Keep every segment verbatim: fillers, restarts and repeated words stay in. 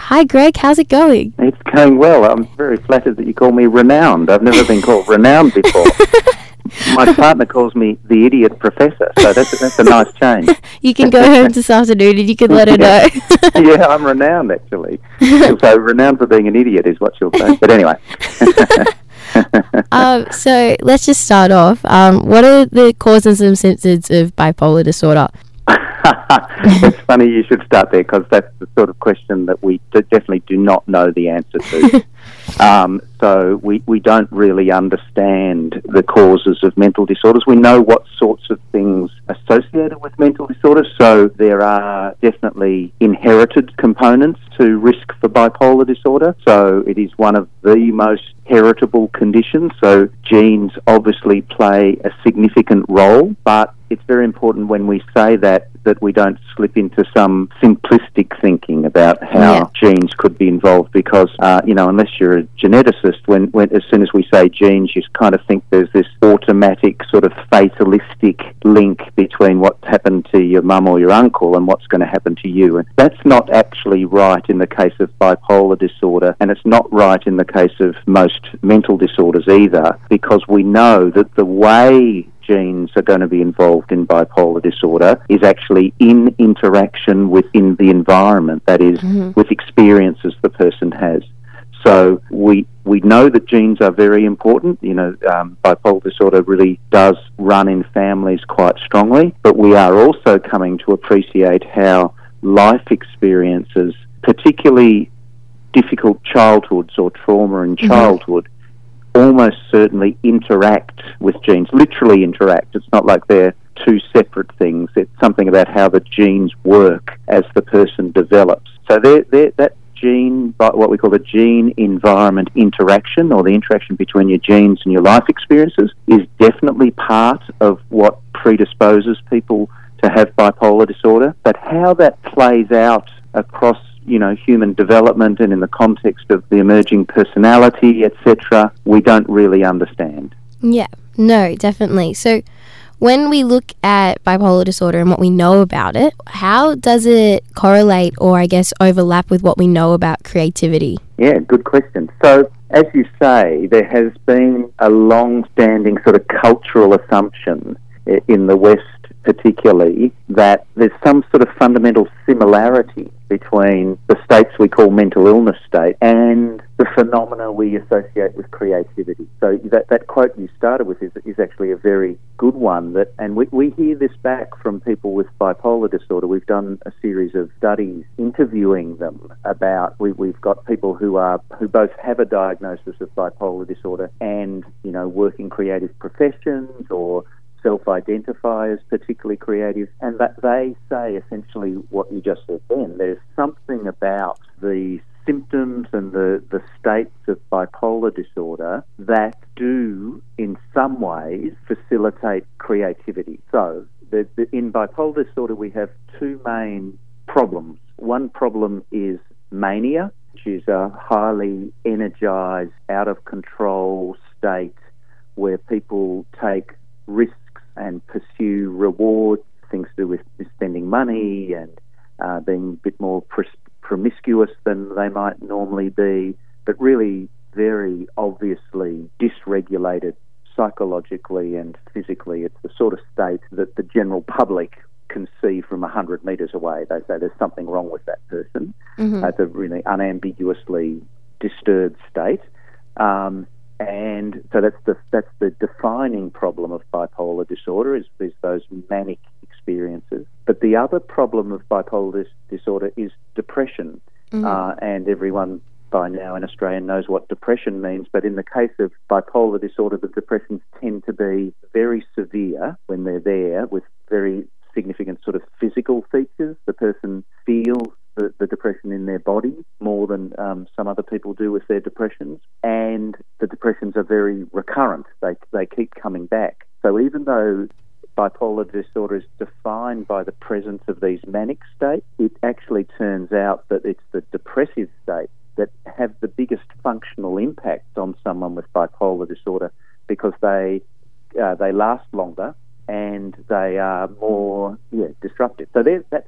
Hi, Greg. How's it going? It's going well. I'm very flattered that you call me renowned. I've never been called renowned before. My partner calls me the idiot professor, so that's, that's a nice change. You can go home this afternoon and you can let her know. Yeah, I'm renowned, actually. So renowned for being an idiot is what she'll say. But anyway. um, so let's just start off. Um, what are the causes and symptoms of bipolar disorder? It's funny you should start there, because that's the sort of question that we d- definitely do not know the answer to. um, so we, we don't really understand the causes of mental disorders. We know what sorts of things associated with mental disorders. So there are definitely inherited components to risk for bipolar disorder. So it is one of the most heritable conditions. So genes obviously play a significant role, but it's very important when we say that that we don't slip into some simplistic thinking about how yeah. genes could be involved, because, uh, you know, unless you're a geneticist, when, when as soon as we say genes, you kind of think there's this automatic sort of fatalistic link between what happened to your mum or your uncle and what's going to happen to you. And that's not actually right in the case of bipolar disorder, and it's not right in the case of most mental disorders either, because we know that the way genes are going to be involved in bipolar disorder is actually in interaction within the environment, that is, mm-hmm. with experiences the person has. So we we know that genes are very important. You know, um, bipolar disorder really does run in families quite strongly, but we are also coming to appreciate how life experiences, particularly difficult childhoods or trauma in mm-hmm. childhood, almost certainly interact with genes, literally interact. It's not like they're two separate things. It's something about how the genes work as the person develops. So they're, they're, that gene, what we call the gene-environment interaction, or the interaction between your genes and your life experiences, is definitely part of what predisposes people to have bipolar disorder. But how that plays out across, you know, human development and in the context of the emerging personality, et cetera, we don't really understand. Yeah, no, definitely. So when we look at bipolar disorder and what we know about it, how does it correlate or, I guess, overlap with what we know about creativity? Yeah, good question. So, as you say, there has been a long-standing sort of cultural assumption in the West particularly that there's some sort of fundamental similarity between the states we call mental illness state and the phenomena we associate with creativity. So that, that quote you started with is, is actually a very good one, that, and we, we hear this back from people with bipolar disorder. We've done a series of studies interviewing them about, we, we've got people who are who both have a diagnosis of bipolar disorder and, you know, work in creative professions or self-identify as particularly creative, and that they say essentially what you just said then. There's something about the symptoms and the, the states of bipolar disorder that do, in some ways, facilitate creativity. So, the, the, in bipolar disorder, we have two main problems. One problem is mania, which is a highly energized, out-of-control state where people take risks and pursue rewards, things to do with spending money and uh, being a bit more pr- promiscuous than they might normally be, but really very obviously dysregulated psychologically and physically. It's the sort of state that the general public can see from one hundred metres away. They say there's something wrong with that person. Mm-hmm. It's a really unambiguously disturbed state. Um, And so that's the that's the defining problem of bipolar disorder is, is those manic experiences. But the other problem of bipolar dis- disorder is depression. Mm-hmm. Uh, and everyone by now in Australia knows what depression means. But in the case of bipolar disorder, the depressions tend to be very severe when they're there, with very significant sort of physical features. The person feels The, the depression in their body more than um, some other people do with their depressions, and the depressions are very recurrent. They they keep coming back. So even though bipolar disorder is defined by the presence of these manic states, it actually turns out that it's the depressive states that have the biggest functional impact on someone with bipolar disorder, because they uh, they last longer and they are more yeah disruptive. So that's that's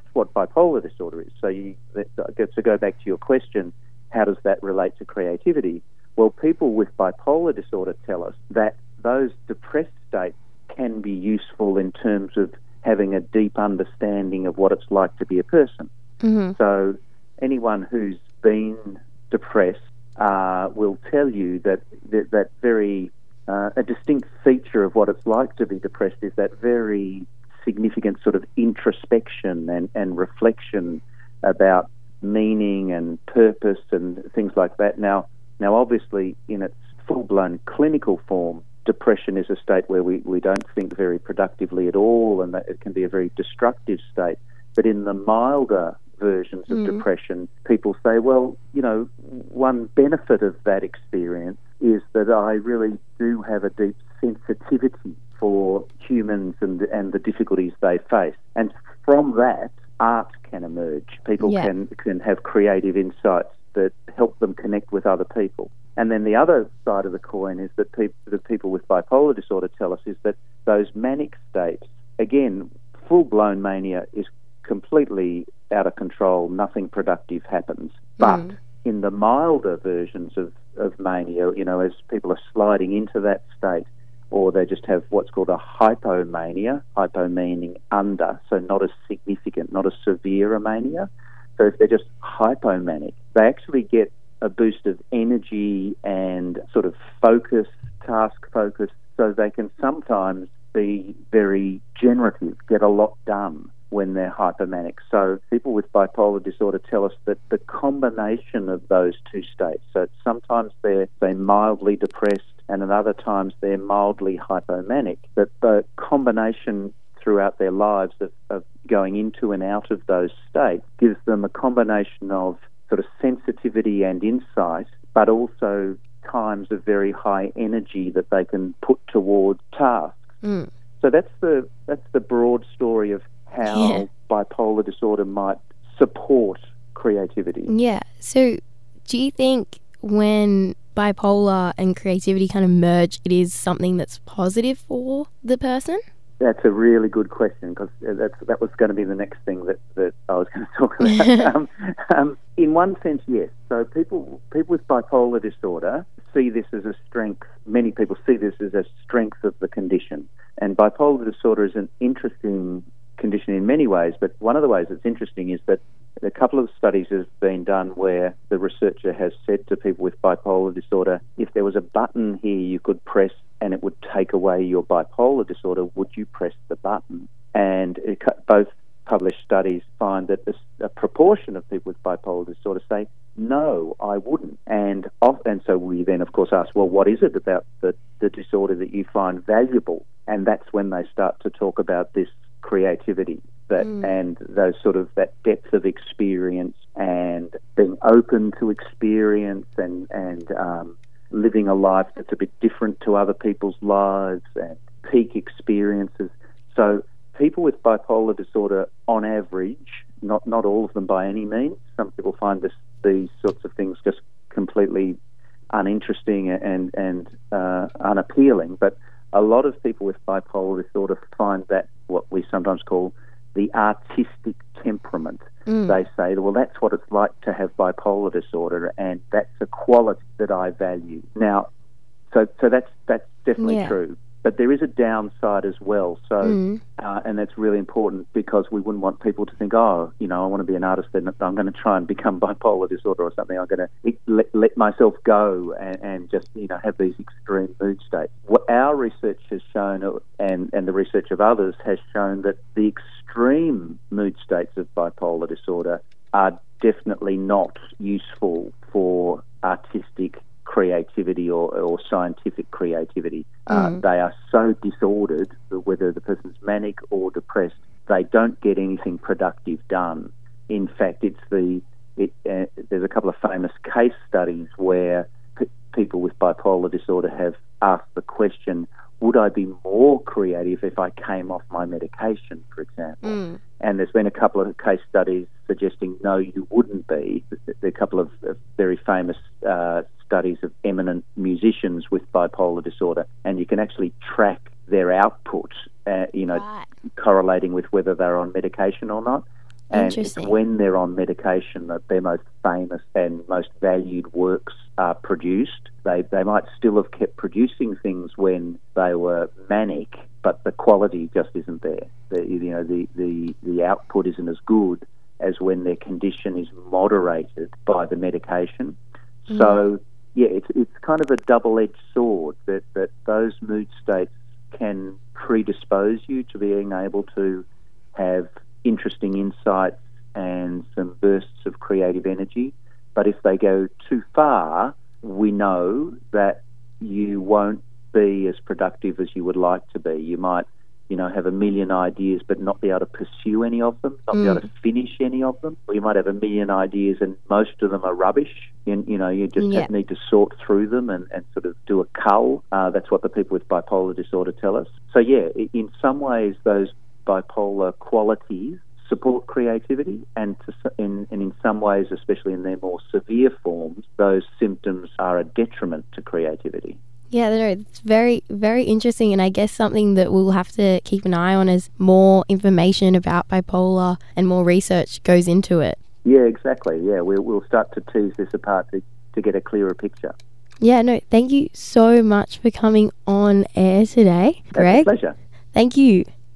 what bipolar disorder is. So you, to go back to your question, how does that relate to creativity? Well, people with bipolar disorder tell us that those depressed states can be useful in terms of having a deep understanding of what it's like to be a person. Mm-hmm. So anyone who's been depressed uh, will tell you that that, that very uh, a distinct feature of what it's like to be depressed is that very significant sort of introspection and, and reflection about meaning and purpose and things like that. Now, now obviously, in its full-blown clinical form, depression is a state where we, we don't think very productively at all, and that it can be a very destructive state. But in the milder versions of Mm. depression, people say, well, you know, one benefit of that experience is that I really do have a deep sensitivity for humans and and the difficulties they face. And from that, art can emerge. People Yeah. can can have creative insights that help them connect with other people. And then the other side of the coin is that people, that people with bipolar disorder tell us is that those manic states, again, full-blown mania is completely out of control, nothing productive happens. But Mm. in the milder versions of, of mania, you know, as people are sliding into that state, or they just have what's called a hypomania, hypo meaning under, so not as significant, not as severe a mania. So if they're just hypomanic, they actually get a boost of energy and sort of focus, task focus, so they can sometimes be very generative, get a lot done when they're hypomanic. So people with bipolar disorder tell us that the combination of those two states, so sometimes they're, they're mildly depressed and at other times they're mildly hypomanic, that the combination throughout their lives of, of going into and out of those states gives them a combination of sort of sensitivity and insight, but also times of very high energy that they can put towards tasks. Mm. So that's the that's the broad story of how Yeah. bipolar disorder might support creativity. Yeah. So do you think when bipolar and creativity kind of merge, it is something that's positive for the person? That's a really good question, because that's, that was going to be the next thing that, that I was going to talk about. um, um, in one sense, yes. So people people with bipolar disorder see this as a strength. Many people see this as a strength of the condition. And bipolar disorder is an interesting condition in many ways, but one of the ways it's interesting is that a couple of studies have been done where the researcher has said to people with bipolar disorder, if there was a button here you could press and it would take away your bipolar disorder, would you press the button? And it, both published studies find that a, a proportion of people with bipolar disorder say, no, I wouldn't. And off, and so we then, of course, ask, well, what is it about the, the disorder that you find valuable? And that's when they start to talk about this creativity that Mm. and those sort of that depth of experience and being open to experience and, and um, living a life that's a bit different to other people's lives and peak experiences. So people with bipolar disorder, on average, not not all of them by any means, some people find this these sorts of things just completely uninteresting and, and uh, unappealing, but a lot of people with bipolar disorder find that what we sometimes call the artistic temperament. Mm. They say, well, that's what it's like to have bipolar disorder, and that's a quality that I value. Now, so so that's that's definitely Yeah. true. But there is a downside as well. So, Mm. uh, and that's really important, because we wouldn't want people to think, oh, you know, I want to be an artist, then I'm going to try and become bipolar disorder or something. I'm going to let, let myself go and, and just, you know, have these extreme mood states. What our research has shown, and, and the research of others has shown, that the extreme mood states of bipolar disorder are definitely not useful for artistic creativity or, or scientific creativity. Uh, Mm. they are so disordered, whether the person's manic or depressed, they don't get anything productive done. In fact, it's the it, uh, there's a couple of famous case studies where p- people with bipolar disorder have asked the question, would I be more creative if I came off my medication, for example? Mm. And there's been a couple of case studies suggesting no, you wouldn't be. There are a couple of, of very famous uh, studies of eminent musicians with bipolar disorder, and you can actually track their output, uh, you know, Right. correlating with whether they're on medication or not. And it's Interesting. when they're on medication that their most famous and most valued works are produced. They they might still have kept producing things when they were manic, but the quality just isn't there. The, you know, the, the, the output isn't as good as when their condition is moderated by the medication. Mm. So, yeah, it's it's kind of a double-edged sword that, that those mood states can predispose you to being able to have interesting insights and some bursts of creative energy. But if they go too far, we know that you won't be as productive as you would like to be. You might, you know, have a million ideas but not be able to pursue any of them, not mm. be able to finish any of them. Or you might have a million ideas and most of them are rubbish. And, you know, you just yeah. have, need to sort through them and, and sort of do a cull. Uh, that's what the people with bipolar disorder tell us. So, yeah, in some ways those bipolar qualities support creativity, and, to, in, and in some ways, especially in their more severe forms, those symptoms are a detriment to creativity. Yeah, no, it's very, very interesting, and I guess something that we'll have to keep an eye on as more information about bipolar and more research goes into it. Yeah, exactly. Yeah, we'll, we'll start to tease this apart to, to get a clearer picture. Yeah, no, thank you so much for coming on air today, Greg. That's a pleasure. Thank you.